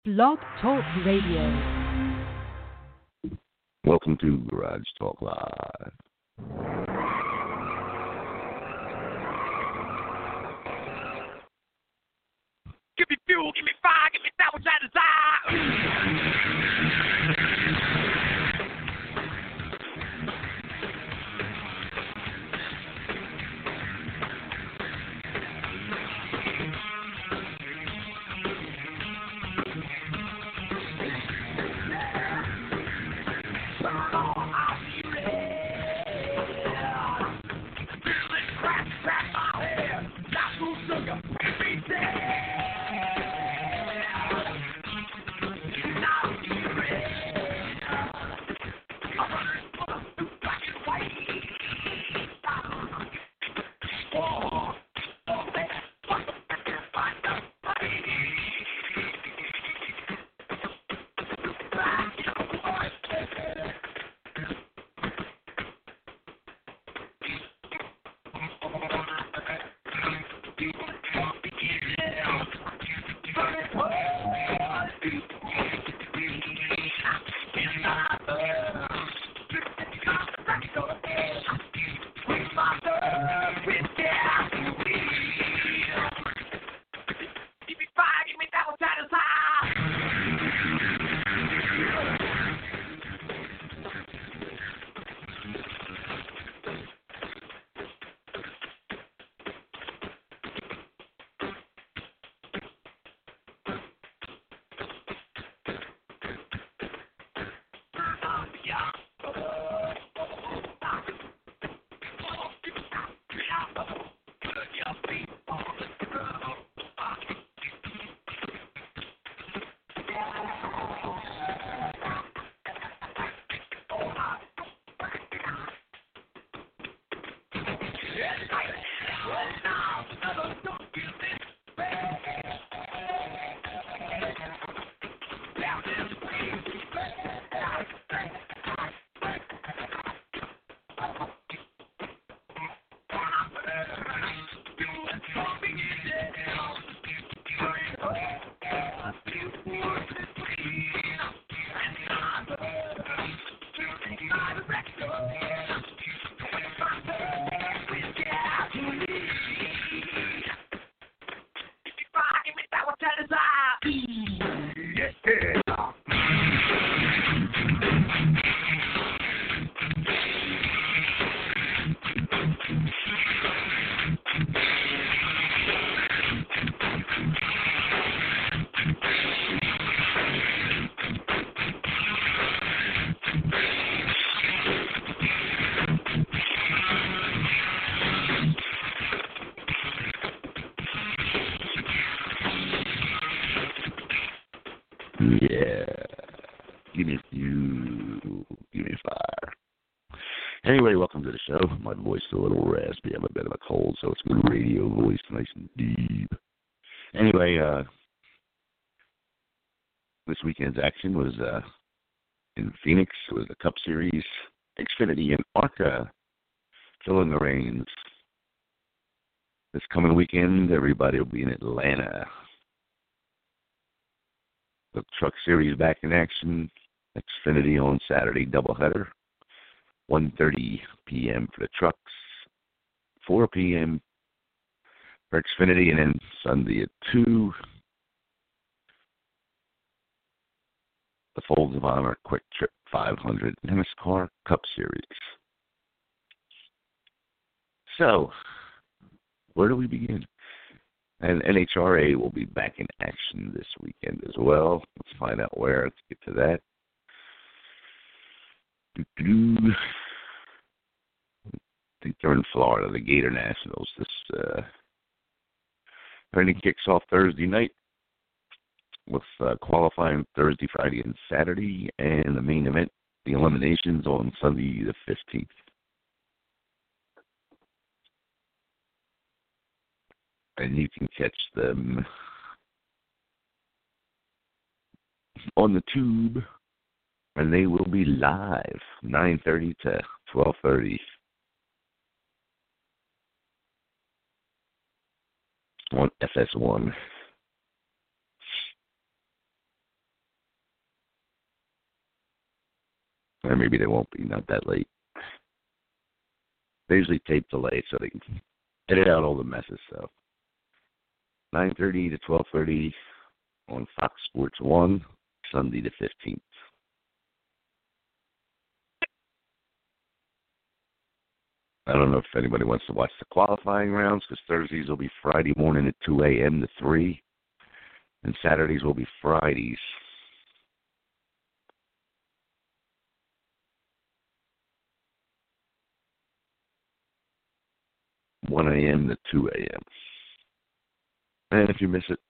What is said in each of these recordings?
Blog Talk Radio. Welcome to Garage Talk Live. Give me fuel, give me fire, give me that which I desire. Yeah. Give me fuel. Give me fire. Anyway, welcome to the show. My voice is a little raspy. I'm a bit of a cold, so it's good radio voice, nice and deep. Anyway, this weekend's action was in Phoenix. It was the Cup Series. Xfinity and ARCA filling the reins. This coming weekend, everybody will be in Atlanta. The Truck Series back in action. Xfinity on Saturday, doubleheader. 1:30 p.m. for the trucks. 4 p.m. for Xfinity, and then Sunday at 2. The Folds of Honor Quick Trip 500 NASCAR Cup Series. So, where do we begin? And NHRA will be back in action this weekend as well. Let's find out where. Let's get to that. I think they're in Florida, the Gator Nationals. This training kicks off Thursday night with qualifying Thursday, Friday, and Saturday, and the main event, the eliminations, on Sunday the 15th. And you can catch them on the tube, and they will be live 9:30 to 12:30 on FS1. Or maybe they won't be, not that late. They usually tape delay so they can edit out all the messes. So 9:30 to 12:30 on Fox Sports 1, Sunday the 15th. I don't know if anybody wants to watch the qualifying rounds, because Thursdays will be Friday morning at 2 a.m. to 3, and Saturdays will be Fridays. (1 a.m. to 2 a.m.) And if you miss it,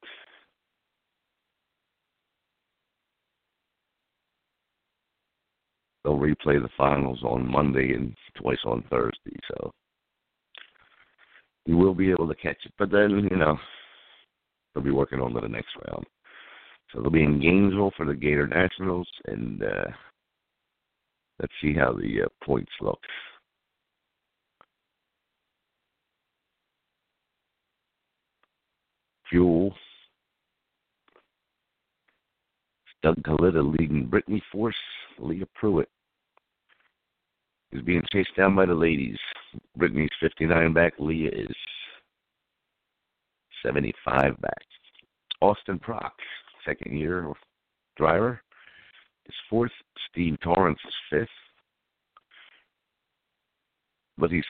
they'll replay the finals on Monday and twice on Thursday, so you will be able to catch it. But then, they'll be working on to the next round. So they'll be in Gainesville for the Gator Nationals, and let's see how the points look. Fuel. Doug Kalita leading Brittany Force. Leah Pruitt is being chased down by the ladies. Brittany's 59 back. Leah is 75 back. Austin Prock, second-year driver, is fourth. Steve Torrance is fifth. But he's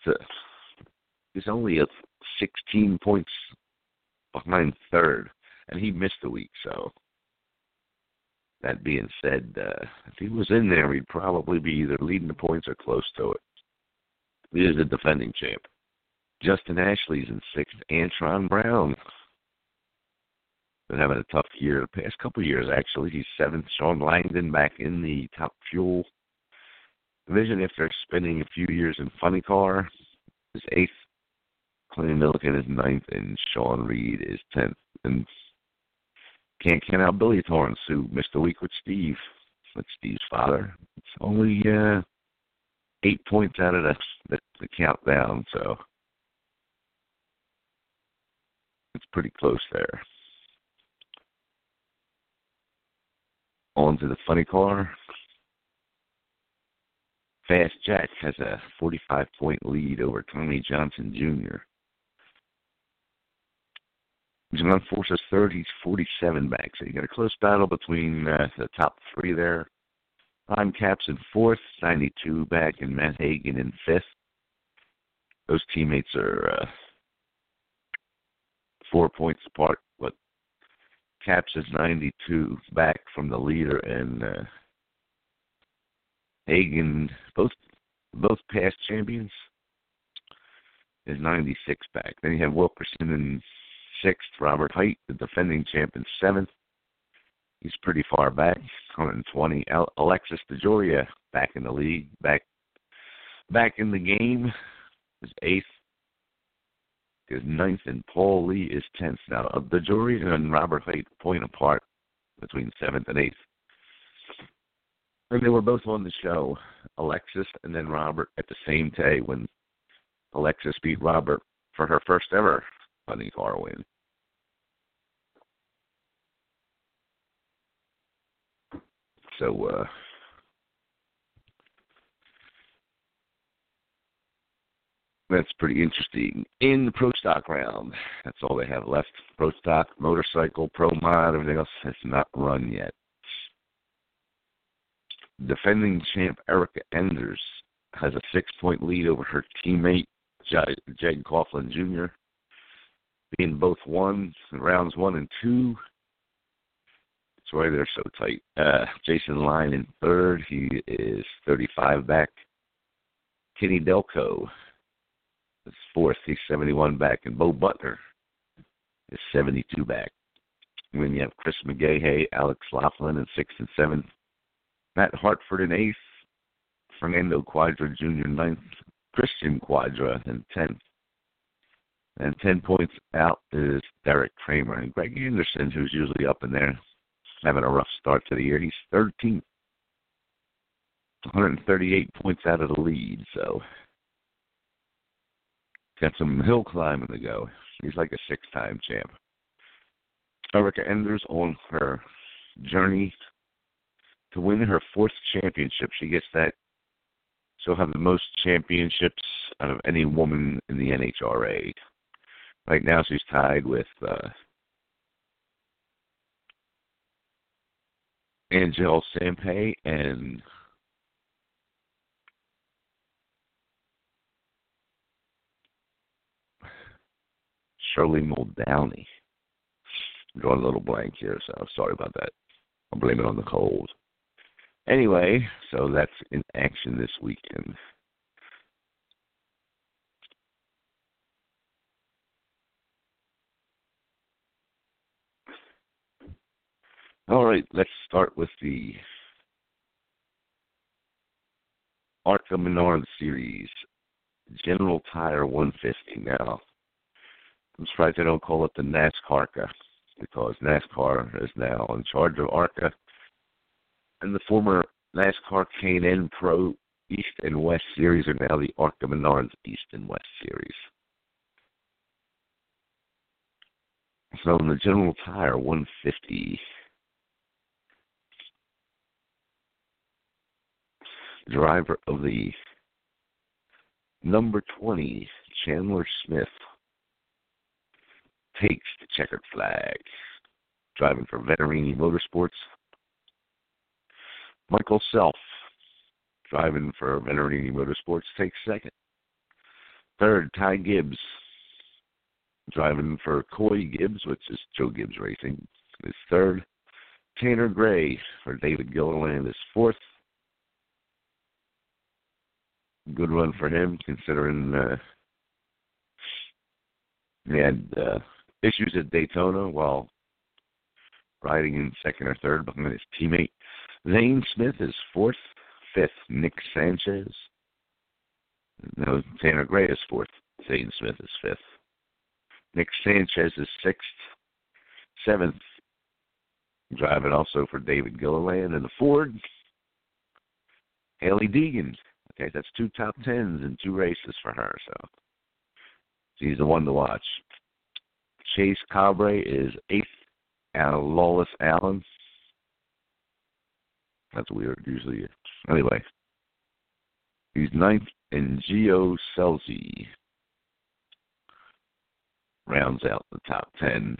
only 16 points behind third, and he missed a week. So that being said, if he was in there, he'd probably be either leading the points or close to it. He is the defending champ. Justin Ashley's in sixth. Antron Brown been having a tough year the past couple of years, actually. He's seventh. Sean Langdon back in the Top Fuel division after spending a few years in Funny Car is eighth. Clay Milliken is ninth, and Sean Reed is 10th. And can't count out Billy Torrance, who missed a week with Steve. That's Steve's father. It's only 8 points out of the countdown, so it's pretty close there. On to the Funny Car. Fast Jack has a 45-point lead over Tommy Johnson Jr. John Force is third. He's 47 back. So you got a close battle between the top three there. Time Caps in fourth, 92 back, and Matt Hagan in fifth. Those teammates are 4 points apart, but Caps is 92 back from the leader, and Hagan, both past champions, is 96 back. Then you have Wilkerson in sixth, Robert Height, the defending champ, in seventh. He's pretty far back, 120. Alexis DeJoria back in the league, back in the game, is eighth. Is ninth, and Paul Lee is 10th. Now, DeJoria and Robert Height point apart between seventh and eighth. And they were both on the show, Alexis and then Robert, at the same day when Alexis beat Robert for her first ever Funny Car win. So, that's pretty interesting. In the Pro Stock round, that's all they have left. Pro Stock, Motorcycle, Pro Mod, everything else has not run yet. Defending champ Erica Enders has a 6-point lead over her teammate, Jeg Coughlin Jr., being both won in rounds 1 and 2. That's why they're so tight. Jason Line in third. He is 35 back. Kenny Delco is fourth. He's 71 back. And Bo Butler is 72 back. And then you have Chris McGahey, Alex Laughlin in sixth and seventh. Matt Hartford in eighth. Fernando Quadra Jr. ninth. Christian Quadra in 10th. And 10 points out is Derek Kramer. And Greg Anderson, who's usually up in there, having a rough start to the year. He's 13th. 138 points out of the lead, so got some hill climbing to go. He's like a 6-time champ. Erica Enders on her journey to win her 4th championship. She gets that. She'll have the most championships out of any woman in the NHRA. Right now, she's tied with Angel Sampay and Shirley Muldowney. I'm drawing a little blank here, so sorry about that. I'll blame it on the cold. Anyway, so that's in action this weekend. All right, let's start with the ARCA Menard Series, General Tire 150. Now, I'm surprised they don't call it the NASCARCA, because NASCAR is now in charge of ARCA, and the former NASCAR K&N Pro East and West Series are now the ARCA Menards East and West Series. So in the General Tire 150, driver of the number 20, Chandler Smith, takes the checkered flag. Driving for Veterini Motorsports. Michael Self, driving for Veterini Motorsports, takes 2nd. 3rd, Ty Gibbs, driving for Coy Gibbs, which is Joe Gibbs Racing, is 3rd. Tanner Gray for David Gilliland is 4th. Good run for him, considering he had issues at Daytona while riding in 2nd or 3rd behind his teammate. Zane Smith is 4th. 5th, Nick Sanchez. No, Tanner Gray is 4th. Zane Smith is 5th. Nick Sanchez is 6th. 7th, driving also for David Gilliland. And the Ford, Haley Deegan. Okay, that's 2 top 10s in 2 races for her, so she's the one to watch. Chase Cabre is 8th out of Lawless Allen. That's weird, usually. Anyway, he's 9th, and Gio Selzy rounds out the top 10.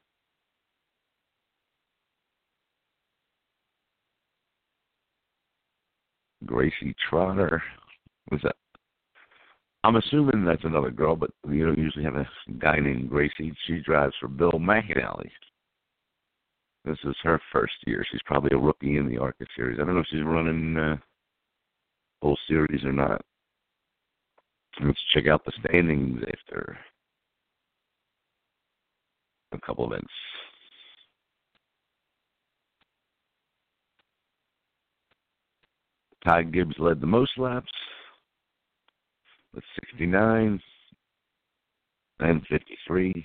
Gracie Trotter. What's that? I'm assuming that's another girl, but you don't usually have a guy named Gracie. She drives for Bill McAnally. This is her first year. She's probably a rookie in the ARCA Series. I don't know if she's running whole series or not. Let's check out the standings after a couple events. Ty Gibbs led the most laps with 69 and 53.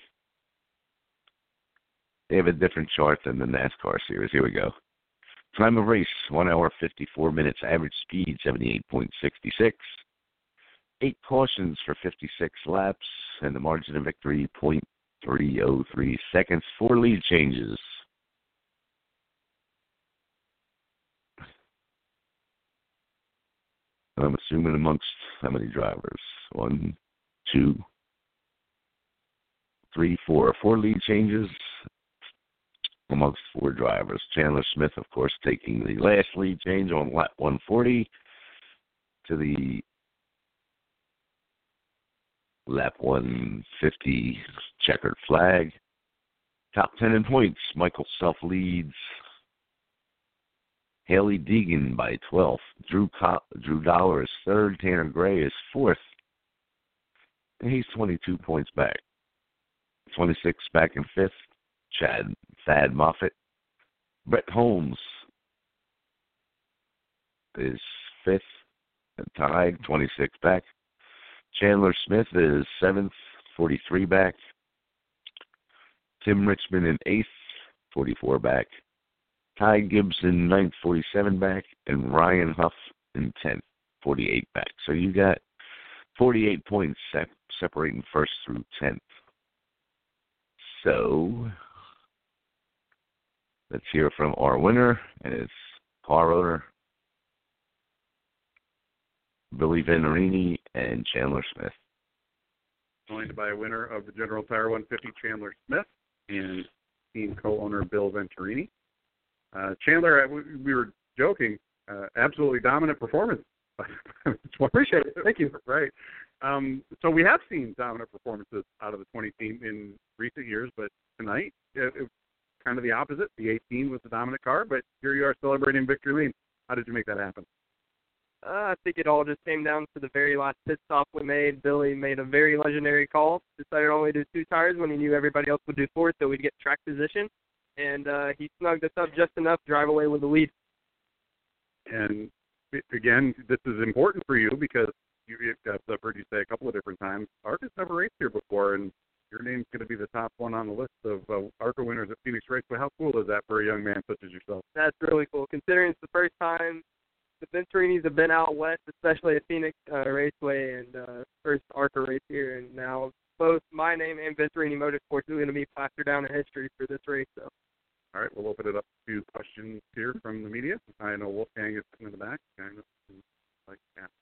They have a different chart than the NASCAR Series. Here we go. Time of race, 1 hour, 54 minutes. Average speed, 78.66. 8 cautions for 56 laps. And the margin of victory, 0.303 seconds. 4 lead changes. I'm assuming amongst how many drivers? 1, 2, 3, 4. 4 lead changes amongst 4 drivers. Chandler Smith, of course, taking the last lead change on lap 140 to the lap 150 checkered flag. Top 10 in points. Michael Self leads. Haley Deegan by 12th. Drew Dollar is 3rd. Tanner Gray is 4th. And he's 22 points back. 26 back in 5th. Thad Moffitt. Brett Holmes is 5th and tied, 26 back. Chandler Smith is 7th, 43 back. Tim Richmond in 8th, 44 back. Ty Gibson, 9th, 47 back. And Ryan Huff in 10th, 48 back. So you got 48 points separating 1st through 10th. So let's hear from our winner, and it's car owner, Billy Venturini, and Chandler Smith. Joined by a winner of the General Tire 150, Chandler Smith, and team co-owner Bill Venturini. Chandler, we were joking, absolutely dominant performance. Appreciate it. Thank you. Right. So we have seen dominant performances out of the 20 team in recent years, but tonight, it kind of the opposite. The 18 was the dominant car, but here you are celebrating victory lane. How did you make that happen? I think it all just came down to the very last pit stop we made. Billy made a very legendary call, decided to only do 2 tires when he knew everybody else would do 4, so we'd get track position. And he snugged us up just enough to drive away with the lead. And, again, this is important for you because I've heard you say a couple of different times, ARCA's never raced here before, and your name's going to be the top one on the list of ARCA winners at Phoenix Raceway. How cool is that for a young man such as yourself? That's really cool, considering it's the first time the Venturinis have been out west, especially at Phoenix Raceway, and first ARCA race here, and now both my name and Venturini Motorsports is going to be plastered down in history for this race. So. All right, we'll open it up to questions here from the media. I know Wolfgang is sitting in the back. I like to ask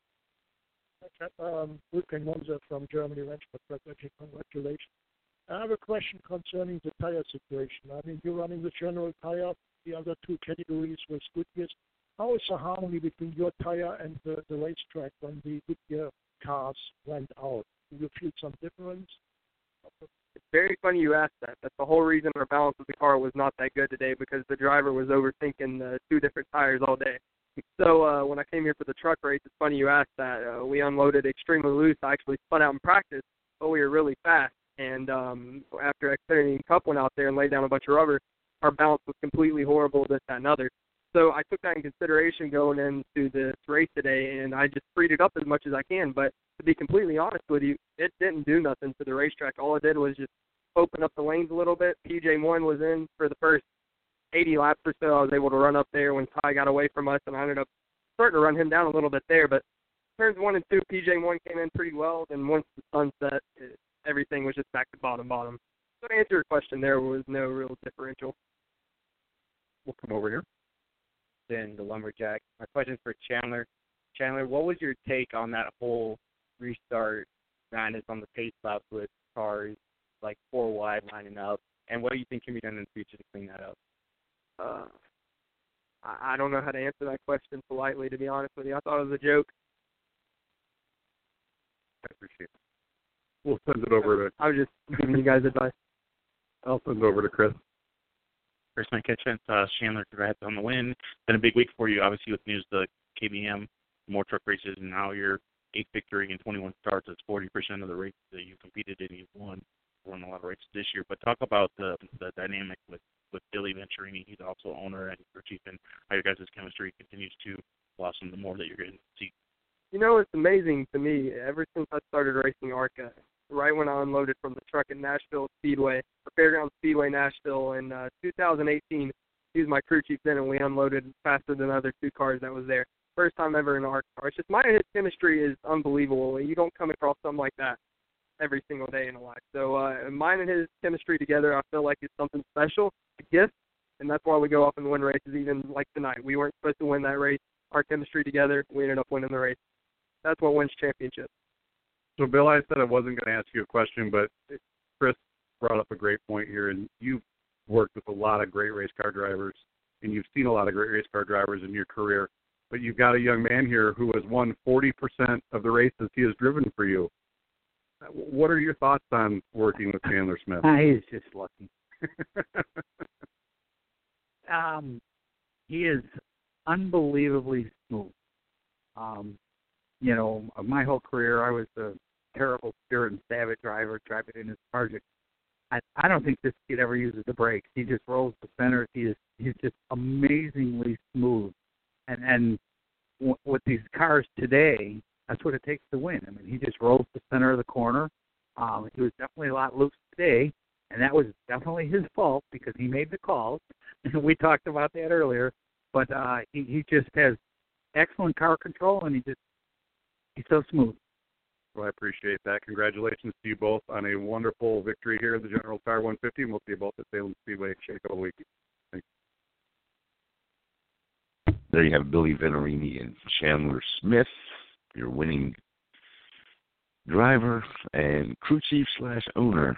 one. Wolfgang Monza from Germany, congratulations. I have a question concerning the tire situation. I mean, you're running the General Tire, the other 2 categories with Goodyear. How is the harmony between your tire and the racetrack when the Goodyear cars went out? Do you feel some difference? It's very funny you asked that. That's the whole reason our balance of the car was not that good today, because the driver was overthinking the 2 different tires all day. So when I came here for the truck race, it's funny you asked that. We unloaded extremely loose. I actually spun out in practice, but we were really fast. And after Xfinity Cup went out there and laid down a bunch of rubber, our balance was completely horrible, this, that, and other. So I took that in consideration going into this race today, and I just freed it up as much as I can. But to be completely honest with you, it didn't do nothing to the racetrack. All it did was just open up the lanes a little bit. PJ1 was in for the first 80 laps or so. I was able to run up there when Ty got away from us, and I ended up starting to run him down a little bit there. But turns 1 and 2, PJ1 came in pretty well. Then once the sun set, everything was just back to bottom. So to answer your question, there was no real differential. We'll come over here. Then the Lumberjack. My question for Chandler. Chandler, what was your take on that whole restart madness on the pace laps with cars like 4 wide lining up? And what do you think can be done in the future to clean that up? I don't know how to answer that question politely, to be honest with you. I thought it was a joke. I appreciate it. We'll send it over to... I was just giving you guys advice. I'll send it over to Chris. Chris McKitchen, Chandler, congrats on the win. It's been a big week for you, obviously, with news the KBM, more truck races, and now your 8th victory in 21 starts. That's 40% of the races that you competed in, you've won. Won a lot of races this year. But talk about the dynamic with Billy Venturini. He's also owner and your chief, and how your guys' chemistry continues to blossom the more that you're getting to see. You know, it's amazing to me. Ever since I started racing ARCA, right when I unloaded from the truck at Nashville Speedway, or Fairgrounds Speedway Nashville in 2018, he was my crew chief then, and we unloaded faster than the other 2 cars that was there. First time ever in an ARCA car. It's just mine and his chemistry is unbelievable. You don't come across something like that every single day in a life. So mine and his chemistry together, I feel like it's something special, a gift, and that's why we go off and win races even like tonight. We weren't supposed to win that race. Our chemistry together, we ended up winning the race. That's what wins championships. So, Bill, I said I wasn't going to ask you a question, but Chris brought up a great point here, and you've worked with a lot of great race car drivers, and you've seen a lot of great race car drivers in your career, but you've got a young man here who has won 40% of the races he has driven for you. What are your thoughts on working with Chandler Smith? He's just lucky. He is unbelievably smooth. You know, my whole career, I was a terrible Spirit and Savage driver, driving in his project. I don't think this kid ever uses the brakes. He just rolls the centers. He's just amazingly smooth. And with these cars today, that's what it takes to win. I mean, he just rolls the center of the corner. He was definitely a lot loose today, and that was definitely his fault because he made the calls. We talked about that earlier. But he just has excellent car control, and he's so smooth. Well, I appreciate that. Congratulations to you both on a wonderful victory here at the General Tire 150, and we'll see you both at Salem Speedway in a couple of weeks. There you have Billy Venerini and Chandler Smith, your winning driver and crew chief / owner.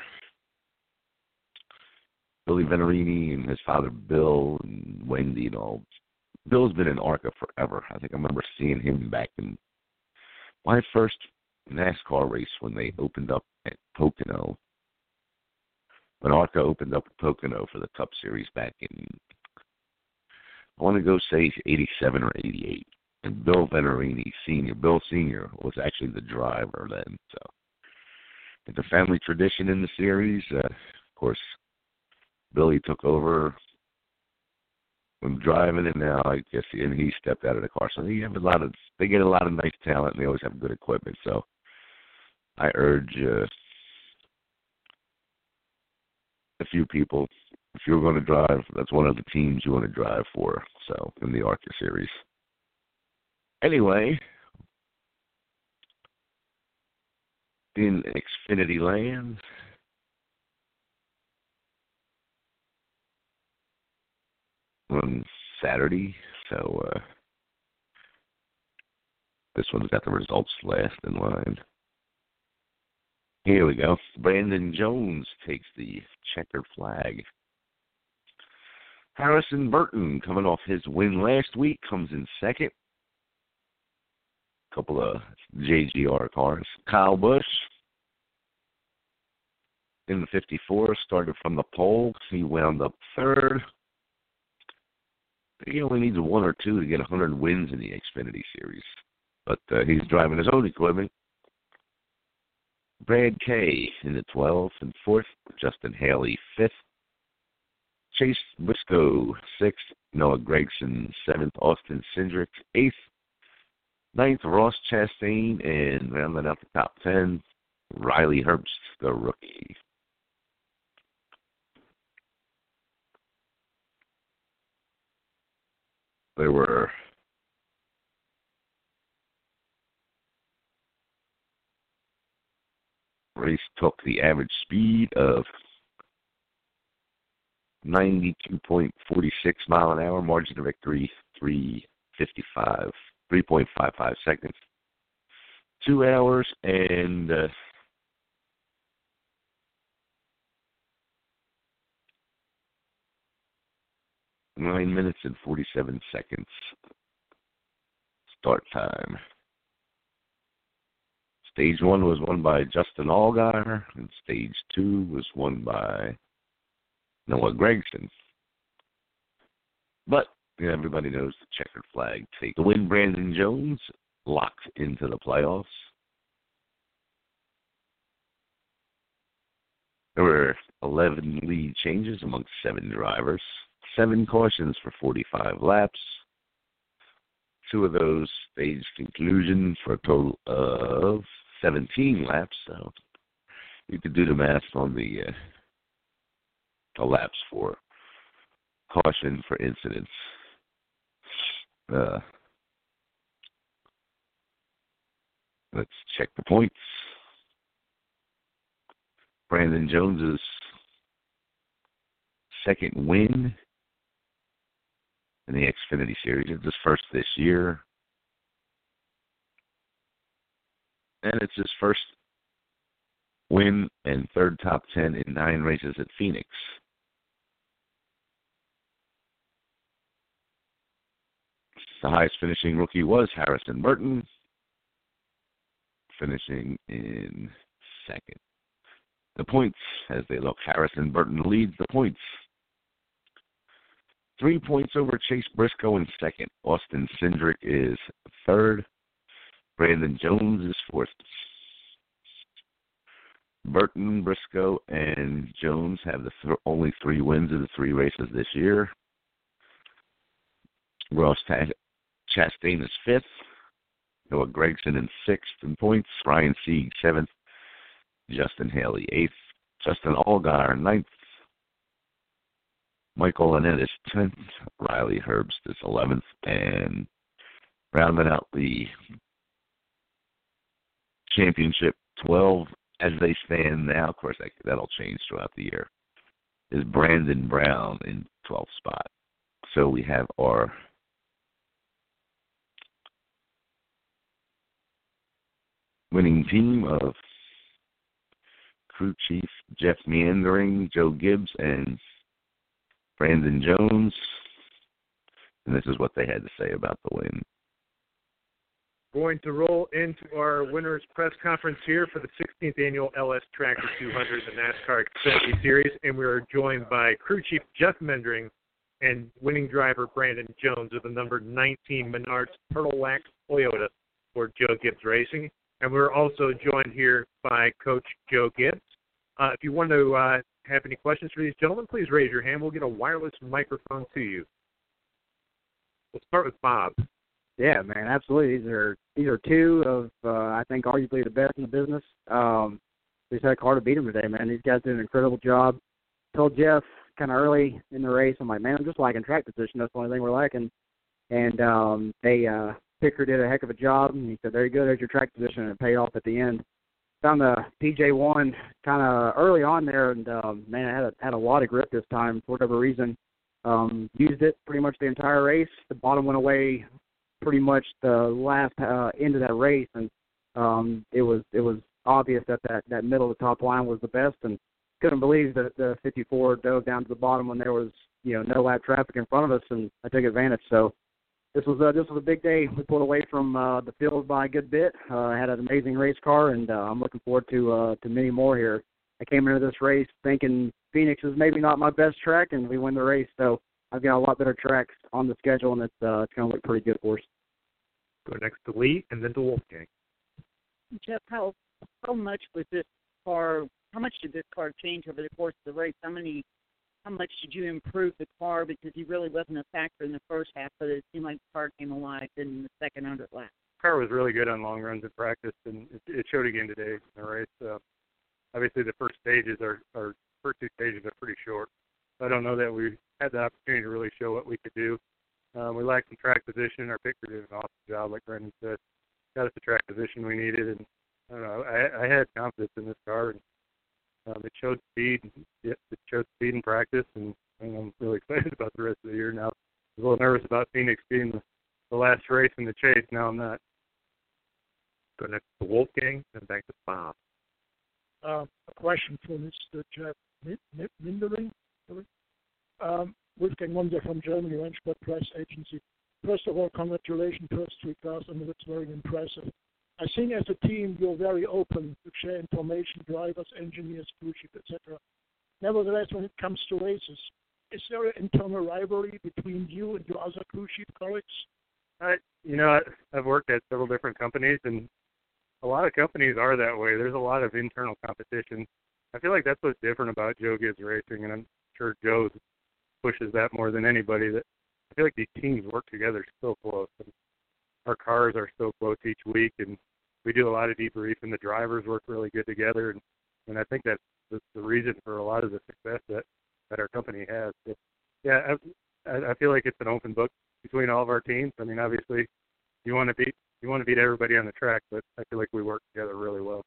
Billy Venerini and his father Bill and Wendy and all. Bill's been in ARCA forever. I think I remember seeing him back in my first NASCAR race when they opened up at Pocono. When ARCA opened up at Pocono for the Cup Series back in, I want to go say 87 or 88. And Bill Venerini Sr., Bill Sr. was actually the driver then. So it's a family tradition in the series. Of course, Billy took over when driving, and now I guess he stepped out of the car. So they get a lot of nice talent, and they always have good equipment. So I urge a few people, if you're going to drive, that's one of the teams you want to drive for. So in the ARCA series. Anyway, in Xfinity Land, on Saturday, so this one's got the results last in line. Here we go. Brandon Jones takes the checkered flag. Harrison Burton, coming off his win last week, comes in second. Couple of JGR cars. Kyle Busch in the 54 started from the pole. He wound up third. He only needs 1 or 2 to get 100 wins in the Xfinity Series. But he's driving his own equipment. Brad Kay in the 12th and 4th. Justin Haley 5th. Chase Briscoe 6th. Noah Gragson 7th. Austin Cindric 8th. 9th, Ross Chastain, and rounding out the top 10, Riley Herbst, the rookie. There were race took the average speed of 92.46 mile an hour, margin of victory 3.55 seconds. 2 hours and 9 minutes and 47 seconds. Start time. Stage 1 was won by Justin Allgaier, and Stage 2 was won by Noah Gragson. But everybody knows the checkered flag take. The win, Brandon Jones locked into the playoffs. There were 11 lead changes amongst 7 drivers, 7 cautions for 45 laps. 2 of those staged conclusion for a total of 17 laps. So you could do the math on the laps for caution for incidents. Let's check the points. Brandon Jones's second win in the Xfinity Series. It's his first this year. And it's his first win and third top 10 in 9 races at Phoenix. The highest finishing rookie was Harrison Burton, finishing in second. The points, as they look, Harrison Burton leads the points. 3 points over Chase Briscoe in second. Austin Cindric is third. Brandon Jones is fourth. Burton, Briscoe, and Jones have the only 3 wins of the 3 races this year. Ross Chastain is fifth. Noah Gragson in sixth in points. Ryan Sieg, seventh. Justin Haley, eighth. Justin Allgaier, ninth. Michael Annett is 10th. Riley Herbst is 11th. And rounding out the championship 12 as they stand now, of course that'll change throughout the year, is Brandon Brown in 12th spot. So we have our winning team of crew chief Jeff Meandering, Joe Gibbs, and Brandon Jones. And this is what they had to say about the win. Going to roll into our winners press conference here for the 16th annual LS Tractor 200, the NASCAR Xfinity Series, and we are joined by crew chief Jeff Meandering and winning driver Brandon Jones of the number 19 Menards Turtle Wax Toyota for Joe Gibbs Racing. And we're also joined here by Coach Joe Gibbs. If you want to have any questions for these gentlemen, please raise your hand. We'll get a wireless microphone to you. We'll start with Bob. Yeah, man, absolutely. These are two of I think arguably the best in the business. We just had a car to beat them today, man. These guys did an incredible job. Told Jeff kind of early in the race, I'm like, man, I'm just liking track position. That's the only thing we're lacking. And Picker did a heck of a job. And he said, there you go, there's your track position, and it paid off at the end. Found the PJ1 kind of early on there, and man, it had a lot of grip this time for whatever reason. Used it pretty much the entire race. The bottom went away pretty much the last end of that race, and it was obvious that middle of the top line was the best, and couldn't believe that the 54 dove down to the bottom when there was no lap traffic in front of us, and I took advantage. So this was a big day. We pulled away from the field by a good bit. Had an amazing race car, and I'm looking forward to many more here. I came into this race thinking Phoenix is maybe not my best track, and we win the race. So I've got a lot better tracks on the schedule, and it's going to look pretty good for us. Go next to Lee, and then to Wolfgang. Jeff, how much was this car? How much did this car change over the course of the race? How much did you improve the car, because he really wasn't a factor in the first half, but it seemed like the car came alive in the second 100 laps? The car was really good on long runs in practice, and it showed again today in the race. Obviously, the first two stages are pretty short. So I don't know that we had the opportunity to really show what we could do. We lacked some track position. Our picker did an awesome job, like Brendan said. Got us the track position we needed, and I don't know. I had confidence in this car, and it showed speed. It showed speed in practice, and I'm really excited about the rest of the year now. I was a little nervous about Phoenix being the last race in the chase. Now I'm not. Go next to Wolfgang, and back to Bob. A question for Mr. Jeff Meandering. Wolfgang Monser from Germany, Rennsport Press Agency. First of all, congratulations, first three cars. I mean, that's very impressive. I think as a team, you're very open to share information, drivers, engineers, crew chief, etc. Nevertheless, when it comes to races, is there an internal rivalry between you and your other crew chief colleagues? I've worked at several different companies, and a lot of companies are that way. There's a lot of internal competition. I feel like that's what's different about Joe Gibbs Racing, and I'm sure Joe pushes that more than anybody. That I feel like these teams work together so close, and our cars are so close each week, and we do a lot of debrief, and the drivers work really good together, and I think that's the reason for a lot of the success that our company has. So, yeah, I feel like it's an open book between all of our teams. I mean, obviously, you want to beat everybody on the track, but I feel like we work together really well.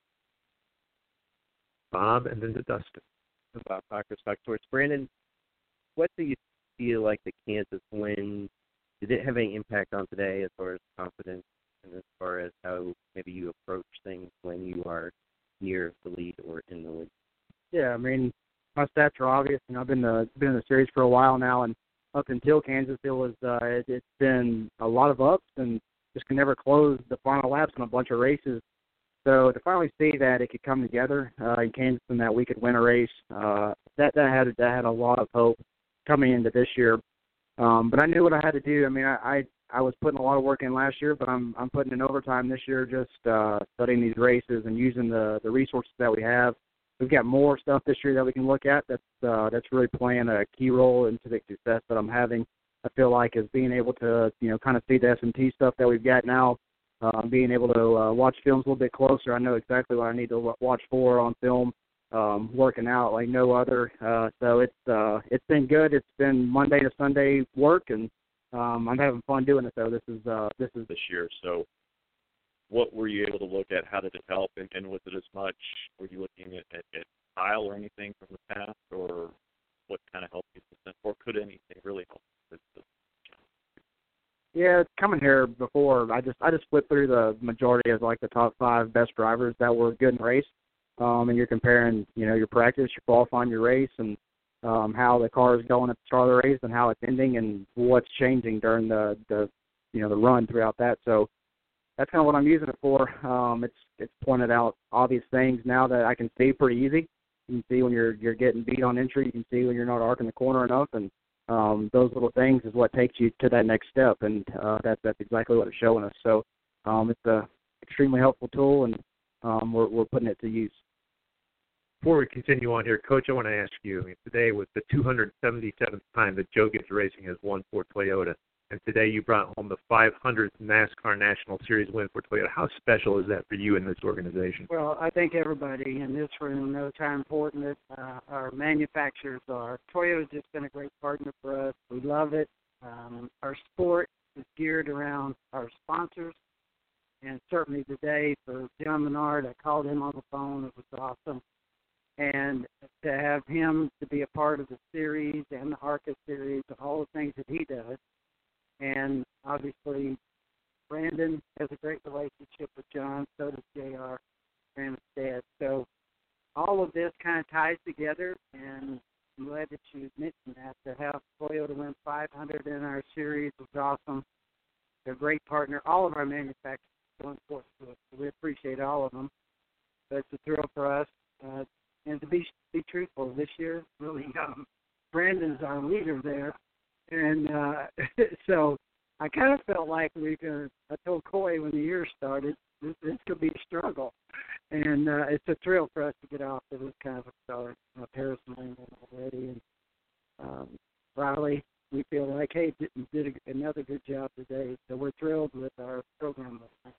Bob, and then to Dustin. Bob Cocker, Stock Sports. Brandon, what do you feel like the Kansas win, did it have any impact on today as far as confidence and as far as how maybe you approach things when you are near the lead or in the lead? Yeah, I mean, my stats are obvious. I've been in the series for a while now, and up until Kansas, it's been a lot of ups and just can never close the final laps on a bunch of races. So to finally see that it could come together in Kansas and that we could win a race, that had a lot of hope coming into this year. But I knew what I had to do. I mean, I was putting a lot of work in last year, but I'm putting in overtime this year, just studying these races and using the resources that we have. We've got more stuff this year that we can look at that's really playing a key role into the success that I'm having. I feel like is being able to kind of see the S&T stuff that we've got now, being able to watch films a little bit closer. I know exactly what I need to watch for on film. Working out like no other. So it's been good. It's been Monday to Sunday work, and I'm having fun doing it. So this is this year. So what were you able to look at? How did it help? And was it as much? Were you looking at style or anything from the past, or what kind of helped you? Or could anything really help? Yeah, it's coming here before. I just flipped through the majority of like the top 5 best drivers that were good in race. And you're comparing, your practice, your qualifying, your race, and how the car is going at the start of the race and how it's ending and what's changing during the run throughout that. So that's kind of what I'm using it for. It's pointed out obvious things now that I can see pretty easy. You can see when you're getting beat on entry. You can see when you're not arcing the corner enough, and those little things is what takes you to that next step, and that's exactly what it's showing us. So it's a extremely helpful tool, and we're putting it to use. Before we continue on here, Coach, I want to ask you, today was the 277th time that Joe Gibbs Racing has won for Toyota, and today you brought home the 500th NASCAR National Series win for Toyota. How special is that for you in this organization? Well, I think everybody in this room knows how important our manufacturers are. Toyota's just been a great partner for us. We love it. Our sport is geared around our sponsors, and certainly today for John Menard, I called him on the phone. It was awesome. And to have him to be a part of the series and the ARCA series, all the things that he does. And obviously, Brandon has a great relationship with John, so does JR, Brandon's dad. So all of this kind of ties together, and I'm glad that you mentioned that. To have Toyota win 500 in our series was awesome. They're a great partner. All of our manufacturers are so important to us, so we appreciate all of them. But it's a thrill for us. And to be truthful, this year, really, Brandon's our leader there. And so I kind of felt like I told Coy when the year started, this could be a struggle. And it's a thrill for us to get off to this kind of a start. Paris Langdon already. And Riley, we feel like, hey, did another good job today. So we're thrilled with our program.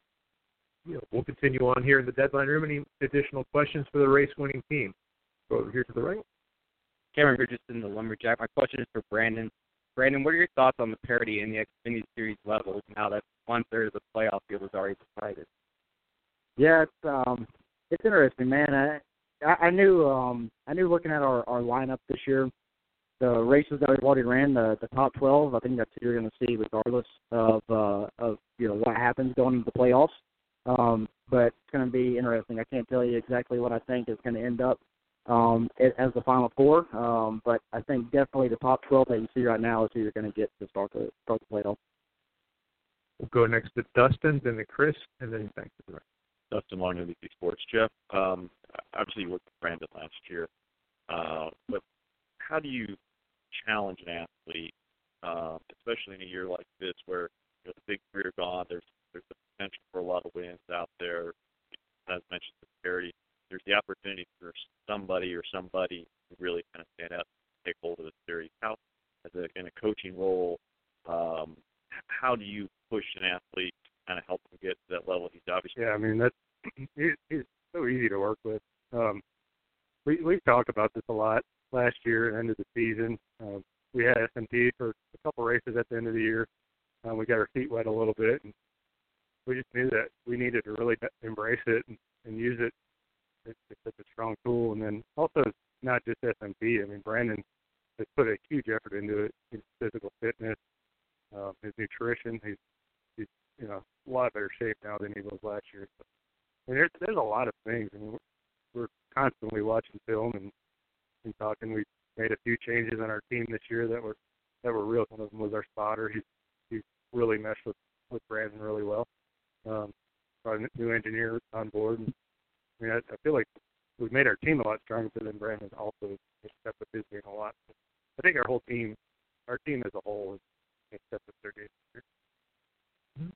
We'll continue on here in the deadline room. Any additional questions for the race-winning team? Go over here to the right. Cameron Richardson, the Lumberjack. My question is for Brandon. Brandon, what are your thoughts on the parity in the Xfinity Series levels now that 1/3 of the playoff field is already decided? Yeah, it's interesting, man. I knew looking at our lineup this year, the races that we've already ran, the top 12. I think that's what you're going to see, regardless of what happens going into the playoffs. But it's going to be interesting. I can't tell you exactly what I think is going to end up as the Final Four, but I think definitely the top 12 that you see right now is who you're going to get to start the playoff. We'll go next to Dustin, then to Chris, and then back to the right. Dustin Long, NBC Sports. Jeff, obviously you worked with Brandon last year, but how do you challenge an athlete, especially in a year like this where the big career gone, there's the potential for a lot of wins out there. As mentioned, the parity. There's the opportunity for somebody to really kind of stand out and take hold of the series. How, in a coaching role, how do you push an athlete to kind of help him get to that level? He's obviously he's so easy to work with. We've talked about this a lot last year, end of the season. We had SMP for a couple races at the end of the year. We got our feet wet a little bit, and we just knew that we needed to really embrace it and use it. It's such a strong tool. And then also, it's not just SMP. I mean, Brandon has put a huge effort into it, his physical fitness, his nutrition. He's a lot better shape now than he was last year. So, I mean, there's a lot of things. I mean, we're constantly watching film and talking. We made a few changes on our team this year that were real. One of them was our spotter. He's really meshed with Brandon really well. Brought a new engineer on board. And, I mean, I feel like we've made our team a lot stronger, but then Brandon also stepped up his game a lot. I think our team as a whole has stepped up their game. Mm-hmm.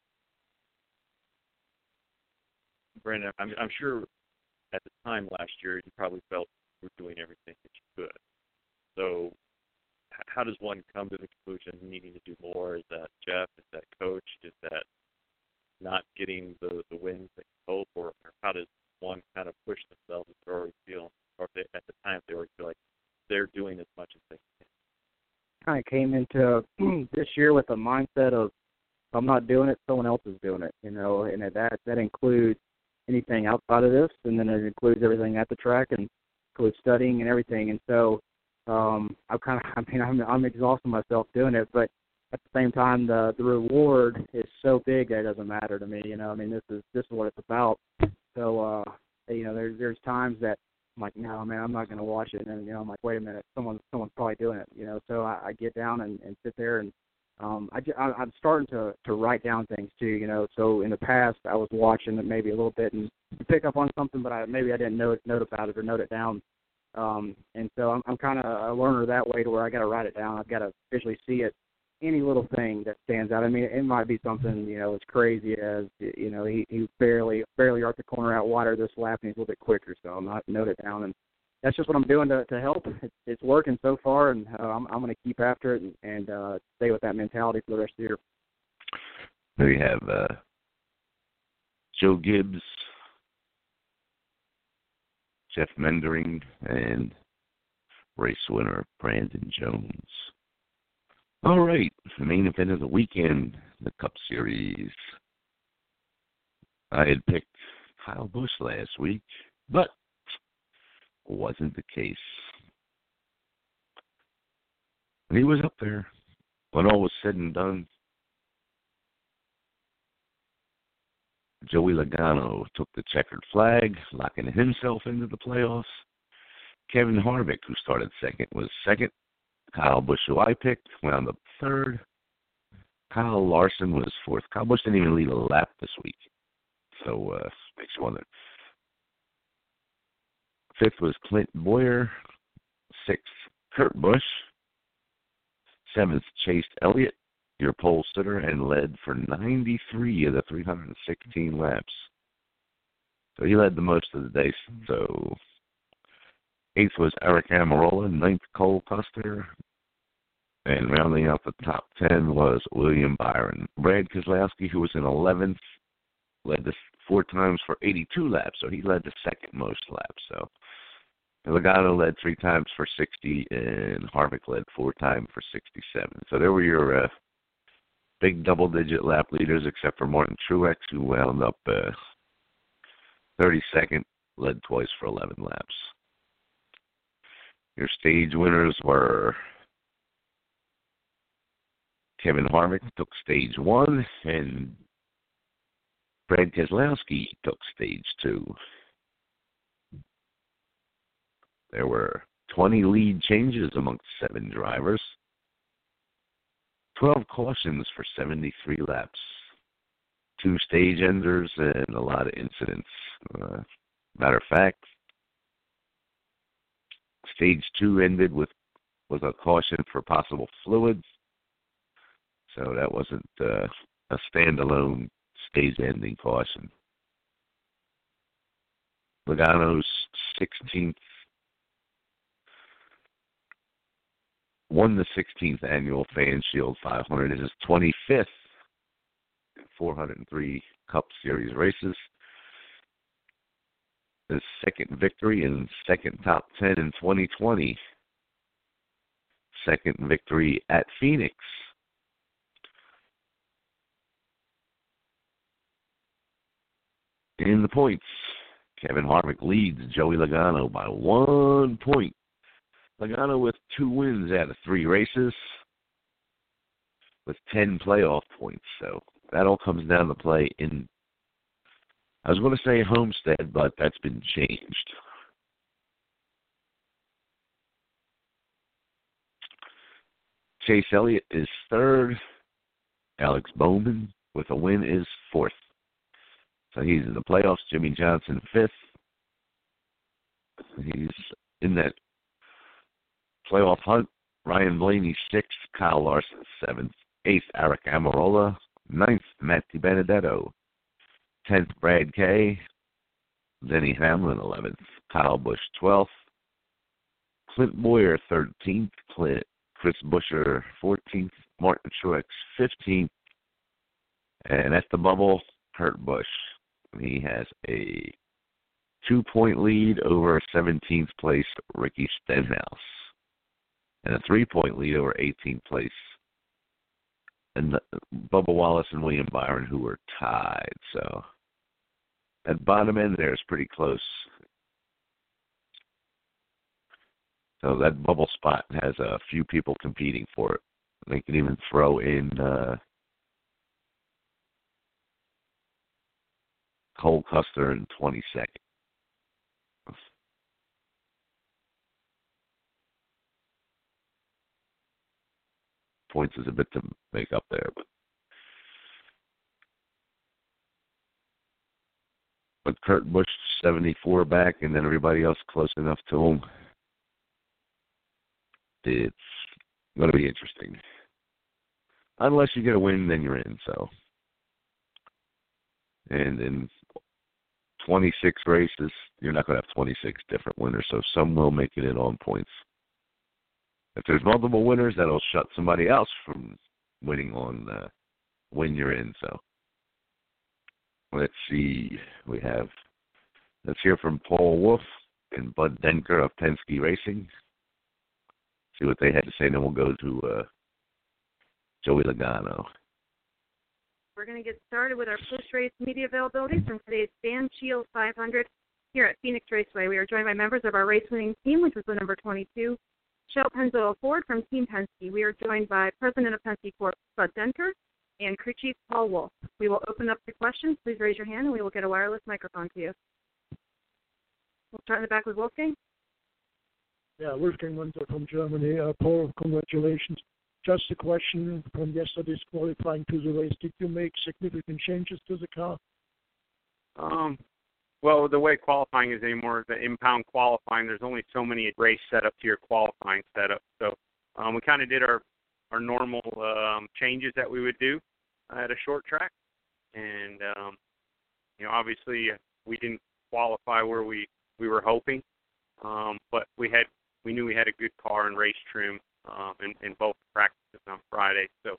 Brandon, I'm sure at the time last year you probably felt you were doing everything that you could. So how does one come to the conclusion needing to do more? Is that Jeff? Is that coach? Is that not getting the wins that you hope? Or how does one kind of push themselves if they already feel, or if at the time they already feel like they're doing as much as they can? Kind of came into this year with a mindset of, if I'm not doing it, someone else is doing it, and that includes anything outside of this, and then it includes everything at the track, and includes studying and everything. And so I'm exhausting myself doing it, but at the same time, the reward is so big that it doesn't matter to me. You know, I mean, this is what it's about. So, you know, there's times that I'm like, no, man, I'm not going to watch it. And, you know, I'm like, wait a minute, someone's probably doing it, you know. So I get down and sit there, and I'm starting to write down things, too, you know. So in the past, I was watching it maybe a little bit and pick up on something, but maybe I didn't note about it or note it down. And so I'm kind of a learner that way, to where I got to write it down. I've got to visually see it. Any little thing that stands out. I mean, it might be something, you know, as crazy as, you know, he barely arced the corner out wider this lap, and he's a little bit quicker. So I'm not note it down, and that's just what I'm doing to help. It's working so far, and I'm going to keep after it and stay with that mentality for the rest of the year. We have Joe Gibbs, Jeff Mendering, and race winner Brandon Jones. All right, the main event of the weekend, the Cup Series. I had picked Kyle Busch last week, but wasn't the case. And he was up there. When all was said and done, Joey Logano took the checkered flag, locking himself into the playoffs. Kevin Harvick, who started second, was second. Kyle Busch, who I picked, wound up third. Kyle Larson was fourth. Kyle Busch didn't even lead a lap this week, so makes you wonder. Fifth was Clint Boyer. Sixth, Kurt Busch. Seventh, Chase Elliott, your pole sitter, and led for 93 of the 316 laps. So he led the most of the day. So eighth was Eric Almirola, ninth Cole Custer, and rounding out the top 10 was William Byron. Brad Keselowski, who was in 11th, led this 4 times for 82 laps, so he led the second most laps. So Logano led 3 times for 60, and Harvick led 4 times for 67. So there were your big double-digit lap leaders, except for Martin Truex, who wound up 32nd, led twice for 11 laps. Your stage winners were Kevin Harvick took stage 1, and Brad Keselowski took stage 2. There were 20 lead changes amongst 7 drivers, 12 cautions for 73 laps, 2 stage enders, and a lot of incidents. Matter of fact, stage 2 ended with a caution for possible fluids, so that wasn't a standalone stage-ending caution. Logano's 16th won the 16th annual Fan Shield 500. It is his 25th in 403 Cup Series races. His second victory and second top 10 in 2020. Second victory at Phoenix. In the points, Kevin Harvick leads Joey Logano by 1 point. Logano with 2 wins out of 3 races with 10 playoff points. So that all comes down to play in, I was going to say Homestead, but that's been changed. Chase Elliott is 3rd. Alex Bowman with a win is 4th. So he's in the playoffs. Jimmy Johnson 5th. He's in that playoff hunt. Ryan Blaney 6th. Kyle Larson 7th. 8th, Eric Almirola. 9th, Matt DiBenedetto. 10th, Brad Kay. Denny Hamlin 11th. Kyle Busch 12th. Clint Boyer 13th. Chris Buescher 14th. Martin Truex 15th. And at the bubble, Kurt Busch. He has a 2-point lead over 17th place Ricky Stenhouse, and a 3-point lead over 18th place and Bubba Wallace and William Byron, who were tied. So that bottom end there is pretty close. So that bubble spot has a few people competing for it. They can even throw in Cole Custer in 22nd. Points is a bit to make up there, but Kurt Busch 74 back, and then everybody else close enough to him. It's going to be interesting. Unless you get a win, then you're in. So, and in 26 races, you're not going to have 26 different winners. So some will make it in on points. If there's multiple winners, that'll shut somebody else from winning on when you're in. So let's see. Let's hear from Paul Wolf and Bud Denker of Penske Racing. See what they had to say, and then we'll go to Joey Logano. We're going to get started with our post-race media availability from today's Stan Shield 500 here at Phoenix Raceway. We are joined by members of our race-winning team, which was the number 22, Shell Pennzoil Ford from Team Penske. We are joined by President of Penske Corp, Bud Denker, and Crew Chief Paul Wolf. We will open up to questions. Please raise your hand, and we will get a wireless microphone to you. We'll start in the back with Wolfgang. Yeah, Wolfgang Winter from Germany. Paul, congratulations. Just a question from yesterday's qualifying to the race. Did you make significant changes to the car? Well, the way qualifying is anymore, the impound qualifying, there's only so many race setup to your qualifying setup. So we kind of did our normal changes that we would do at a short track. And, obviously we didn't qualify where we were hoping, but we knew we had a good car and race trim in both practices on Friday. So,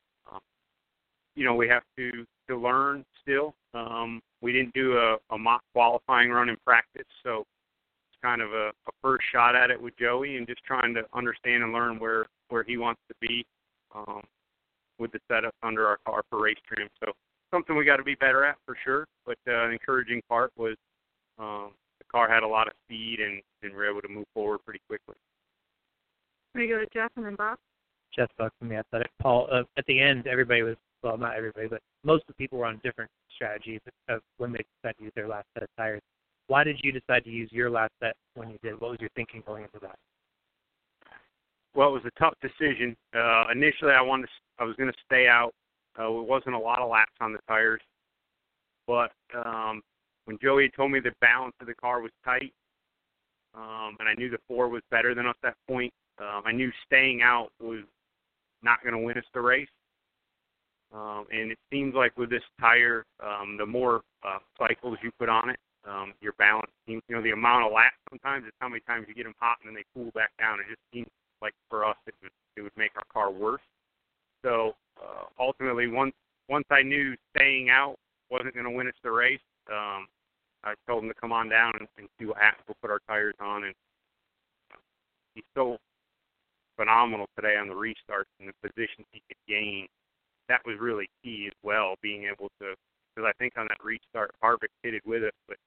we have to learn still. We didn't do a mock qualifying run in practice, so it's kind of a first shot at it with Joey and just trying to understand and learn where he wants to be with the setup under our car for race trim. So something we got to be better at for sure, but the encouraging part was the car had a lot of speed and we were able to move forward pretty quickly. We're going to go to Jeff and then Bob. Jeff Buck from The Athletic. Paul, at the end, everybody was, well, not everybody, but most of the people were on different strategies of when they decided to use their last set of tires. Why did you decide to use your last set when you did? What was your thinking going into that? Well, it was a tough decision. Initially, I was going to stay out. It wasn't a lot of laps on the tires. But when Joey told me the balance of the car was tight, and I knew the 4 was better than us at that point, I knew staying out was not going to win us the race. And it seems like with this tire, the more cycles you put on it, your balance seems, the amount of laps sometimes is how many times you get them hot and then they cool back down. It just seems like for us it would make our car worse. So ultimately, once I knew staying out wasn't going to win us the race, I told him to come on down and see what happens. We'll put our tires on, and he's so phenomenal today on the restarts and the positions he could gain. That was really key as well, being able to, because I think on that restart, Harvick pitted with us, but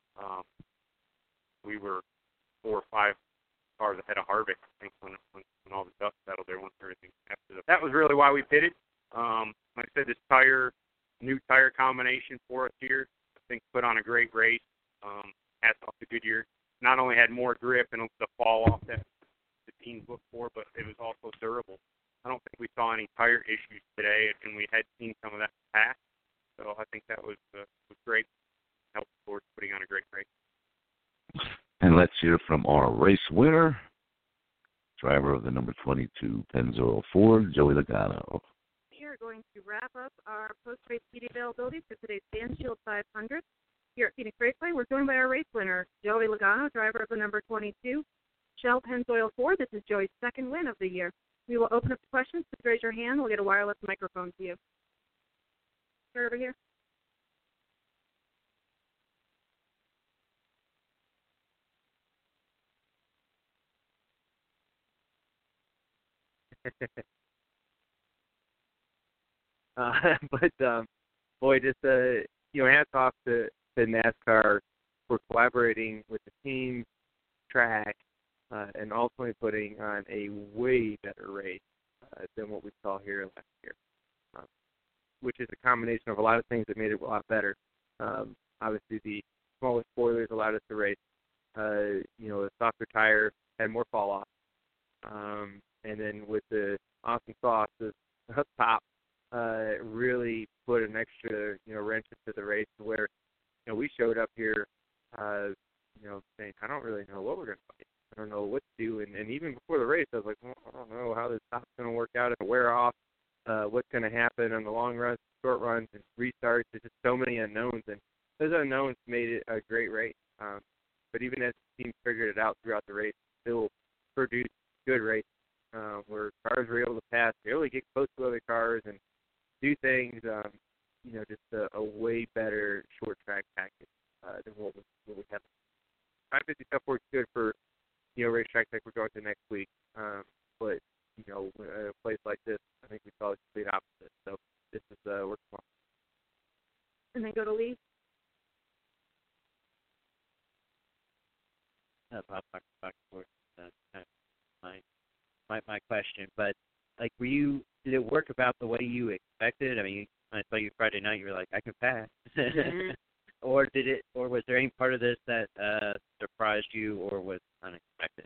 we were 4 or 5 cars ahead of Harvick, I think, when all the dust settled there, once everything after that was really why we pitted. Like I said, this new tire combination for us here, I think put on a great race. Hats off to Goodyear. Not only had more grip and the fall off that the teams looked for, but it was also durable. I don't think we saw any tire issues today, and we had seen some of that in the past. So I think that was great. Helped towards putting on a great race. And let's hear from our race winner, driver of the number 22 Pennzoil Ford, Joey Logano. We are going to wrap up our post-race media availability for today's Stan Shield 500 here at Phoenix Raceway. We're joined by our race winner, Joey Logano, driver of the number 22 Shell Pennzoil Ford. This is Joey's second win of the year. We will open up to questions. Please raise your hand. We'll get a wireless microphone to you. Right over here. Boy, just hats off to NASCAR for collaborating with the team, track, and ultimately putting on a way better race than what we saw here last year, which is a combination of a lot of things that made it a lot better. Obviously, the smaller spoilers allowed us to race. The softer tire had more fall off. And then with the awesome sauces up top, it really put an extra, wrench into the race where, we showed up here, saying, I don't really know what we're going to fight. I don't know what to do. And even before the race, I was like, well, I don't know how this top's going to work out if it wear off, what's going to happen on the long runs, short runs, and restarts. There's just so many unknowns. And those unknowns made it a great race. But even as the team figured it out throughout the race, still produced good race where cars were able to pass, really get close to other cars and do things, just a way better short track package than what we have. 550 stuff works good for, racetracks like we're going to next week. But, a place like this, I think we saw the complete opposite. So this is working well. And then go to Lee. My question, but like, did it work about the way you expected? I mean, I saw you Friday night. You were like, I can pass, or was there any part of this that surprised you or was unexpected?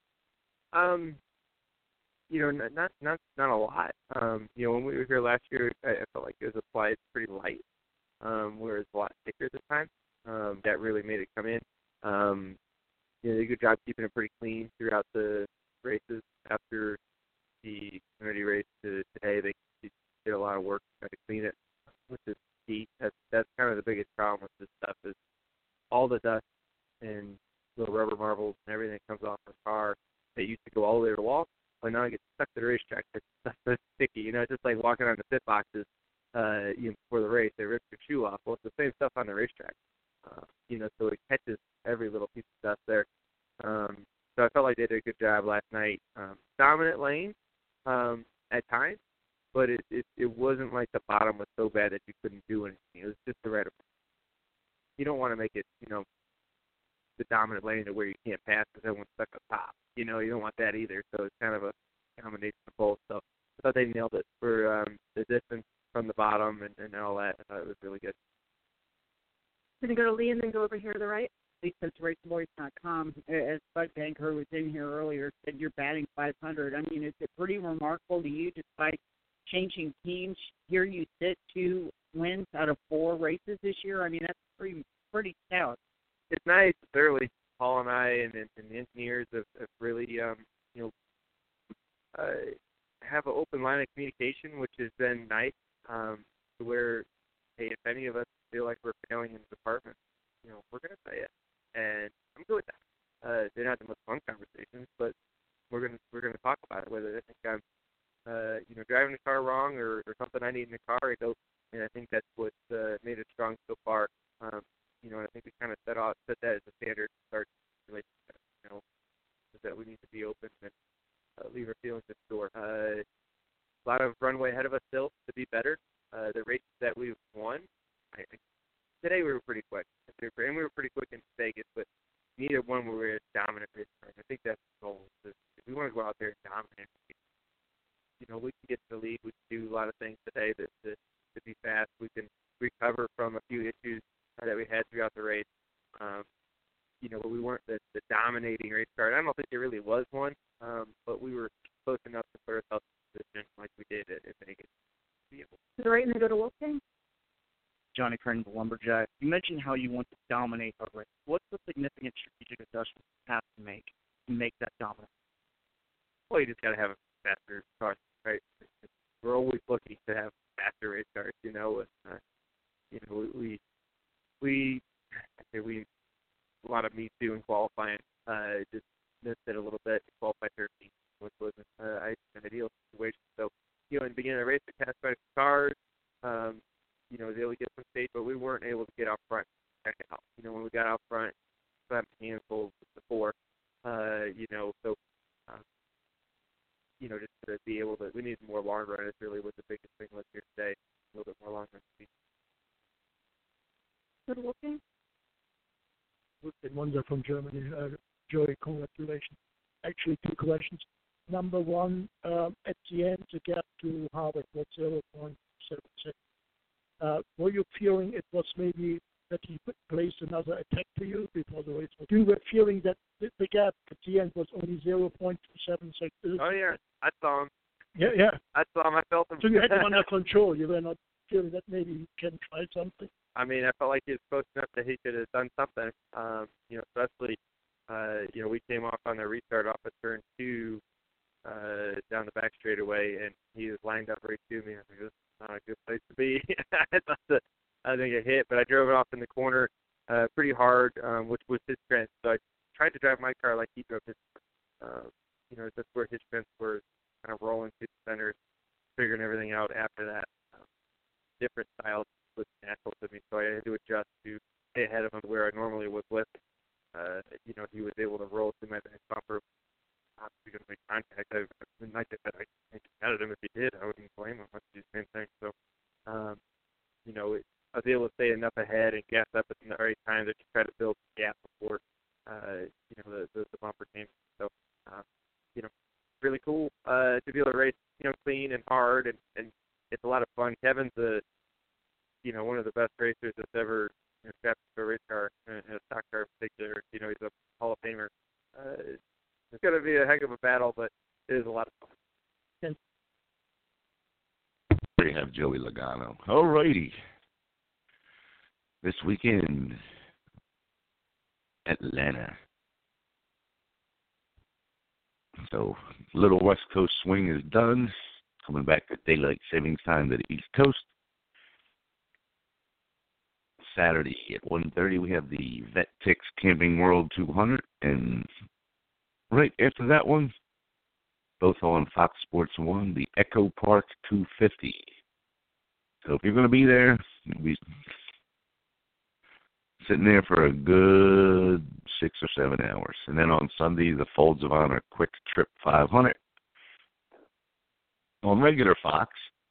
Not a lot. When we were here last year, I felt like it was applied pretty light, whereas a lot thicker this time. That really made it come in. They did a good job keeping it pretty clean throughout the races. After the Xfinity race to today, they did a lot of work to try to clean it, which is key. That's kind of the biggest problem with this stuff is all the dust and little rubber marbles and everything that comes off the car that used to go all the way to the wall, but now it gets stuck to the racetrack. That stuff is sticky. It's just like walking on the pit boxes before the race. They rip your shoe off. Well, it's the same stuff on the racetrack. So it catches every little piece of stuff there. So I felt like they did a good job last night. Dominant lane at times, but it wasn't like the bottom was so bad that you couldn't do anything. It was just the right approach. You don't want to make it, the dominant lane to where you can't pass because everyone's stuck up top. You don't want that either. So it's kind of a combination of both. So I thought they nailed it for the distance from the bottom and all that. I thought it was really good. Going to go to Lee and then go over here to the right. LeeSaysRaceBoys.com. As Bud Banker was in here earlier, said you're batting 500. I mean, is it pretty remarkable to you, despite changing teams? Here you sit 2 wins out of 4 races this year. I mean, that's pretty stout. It's nice. It's early. Paul and I and the engineers have really, have an open line of communication, which has been nice. To where, hey, if any of us feel like we're failing in the department, we're going to say it. And I'm good with that. They're not the most fun conversations, but we're gonna talk about it. Whether they think I'm, driving the car wrong or something I need in the car, and I think that's what made it strong so far. And I think we kind of set that as a standard to start relationship. Is that we need to be open and leave our feelings at the door. A lot of runway ahead of us still to be better. The races that we've won, today we were pretty quick, and we were pretty quick in Vegas, but neither one were a dominant race car. I think that's the goal. If we want to go out there and dominate, we can get to the lead. We can do a lot of things today to be fast. We can recover from a few issues that we had throughout the race. But we weren't the dominating race car. I don't think there really was one, but we were close enough to put ourselves in position like we did at Vegas. To the right and then go to Wolfgang. Johnny Crane, the Lumberjack. You mentioned how you want to dominate a race. What's the significant strategic adjustment you have to make that dominant? Well, you just got to have a faster car, right? We're always looking to have faster race cars. We a lot of me too in qualifying. Just missed it a little bit. Qualified 13, which wasn't an ideal situation. So, in the beginning of the race, we passed by cars. Was able to get some stage, but we weren't able to get out front. Check it out. When we got out front, we had a handful before. Just to be able to, we needed more long run. Is really what the biggest thing was here today. A little bit more long run speed. Good Wolfgang. Wolfgang Monza from Germany. Joey, congratulations. Actually, 2 questions. Number one, at the end, the to Harvick was 0.76. Were you feeling it was maybe that he placed another attack to you before the race? You were feeling that the gap at the end was only 0.276. Oh yeah, I saw him. Yeah. I saw him. I felt him. So you had him under control. You were not feeling that maybe he can try something. I mean, I felt like he was close enough that he could have done something. Especially, we came off on the restart off of turn 2 down the back straightaway, and he was lined up right to me. I think this is not a good place to be. I think it hit, but I drove it off in the corner pretty hard, which was his strength. So I tried to drive my car like he drove his. That's where his strengths were, kind of rolling through the centers, figuring everything out after that. Different styles was natural to me, so I had to adjust to stay ahead of him where I normally would with. He was able to roll through my back bumper. Obviously going to make contact. Like I said, I think at him if he did. I wouldn't blame him. I'd do the same thing. So, I was able to stay enough ahead and gas up at the right time to try to build the gap before, the bumper came. So, really cool to be able to race, clean and hard, and it's a lot of fun. Kevin's one of the best racers that's ever strapped to a race car, and a stock car in particular. He's a Hall of Famer. It's going to be a heck of a battle, but it is a lot of fun. There you have Joey Logano. All righty. This weekend, Atlanta. So, little West Coast swing is done. Coming back to daylight savings time to the East Coast. Saturday at 1:30, we have the VetTix Camping World 200, and right after that one, both on Fox Sports 1, the Echo Park 250. So if you're going to be there, you'll be sitting there for a good 6 or 7 hours. And then on Sunday, the Folds of Honor Quick Trip 500 on regular Fox.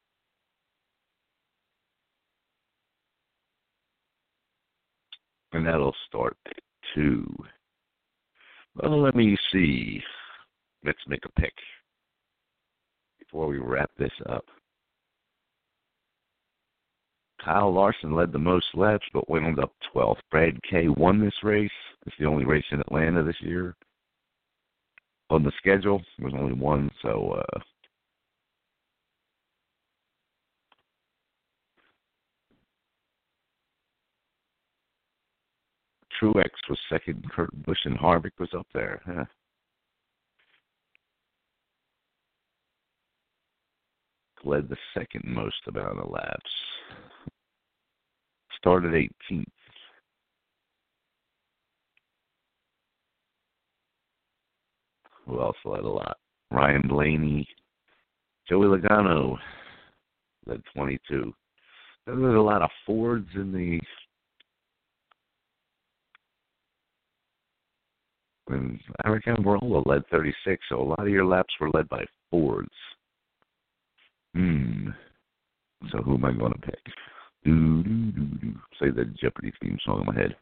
And that'll start at 2. Well, let me see. Let's make a pick before we wrap this up. Kyle Larson led the most laps, but wound up 12th. Brad Kay won this race. It's the only race in Atlanta this year. On the schedule, there was only one, so Truex was second. Kurt Busch and Harvick was up there. Huh. Led the second most amount of laps. Started 18th. Who else led a lot? Ryan Blaney. Joey Logano led 22. There was a lot of Fords in the... And Eric Almirola led 36, so a lot of your laps were led by Fords. So who am I going to pick? Say the Jeopardy theme song in my head.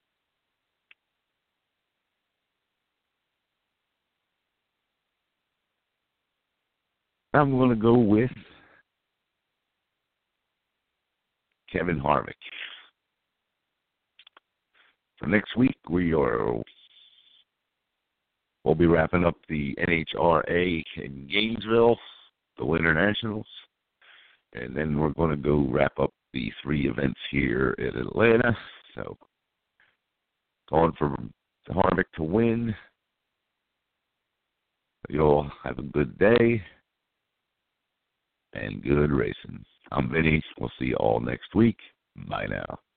I'm going to go with Kevin Harvick. So next week we'll be wrapping up the NHRA in Gainesville, the Winter Nationals, and then we're going to go wrap up the 3 events here in Atlanta. So going for Harvick to win. You'll have a good day and good racing. I'm Vinny. We'll see you all next week. Bye now.